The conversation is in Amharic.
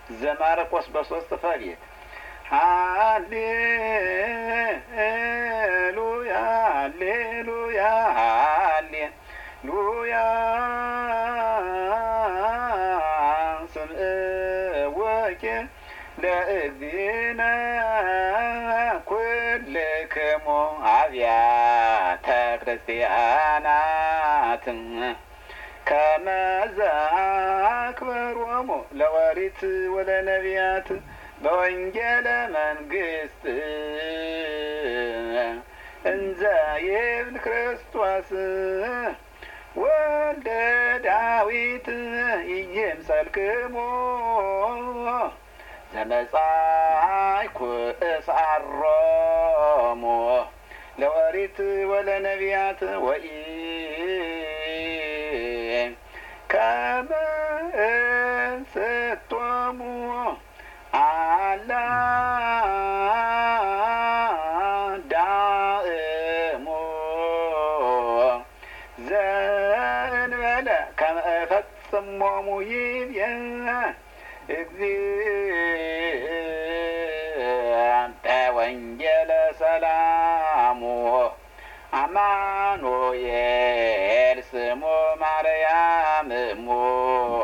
ዘማርቆስ በ3 ፈሊጥ ሃሌሉያ ሃሌሉያ ሃሌሉያ ስምዕወኪ ለእግዚእነ ኩልክሙ አብያተ ክርስቲያናት ከመ ዘአክበሮሙ ለኦሪት ወለነቢያት በወንጌለ መንግሥት እንዘ ይብል ክርስቶስ ወልደ ዳዊት ኢይምሰልክሙ ዘመጻእኩ እስዓሮሙ ለኦሪት ወለነቢያት ከመ እንስቶሙ አላ ዳእሙ ዘእንበለ ከመ እፈጽሞሙ ይቤ እግዚእ በወንጌለ ሰላሙ አማኑኤል ስሙ ማርያም እሙ